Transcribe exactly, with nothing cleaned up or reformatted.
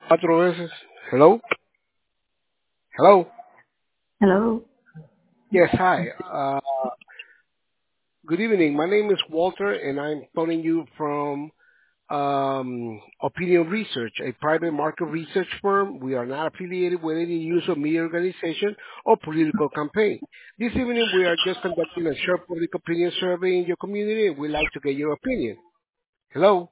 Cuatro veces. Hello? Hello? Hello. Yes, hi. Uh, good evening. My name is Walter, and I'm calling you from um, Opinion Research, a private market research firm. We are not affiliated with any news or media organization or political campaign. This evening, we are just conducting a short public opinion survey in your community, and we'd like to get your opinion. Hello?